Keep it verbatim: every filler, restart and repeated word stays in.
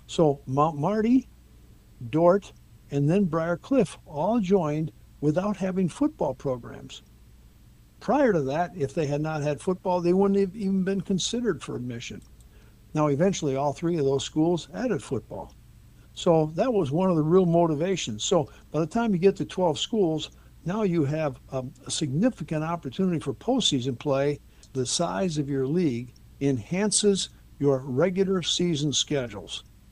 So Mount Marty, Dort, and then Briar Cliff all joined without having football programs. Prior to that, if they had not had football, they wouldn't have even been considered for admission. Now, eventually, all three of those schools added football. So that was one of the real motivations. So by the time you get to twelve schools, now you have a, a significant opportunity for postseason play. The size of your league enhances your regular season schedules.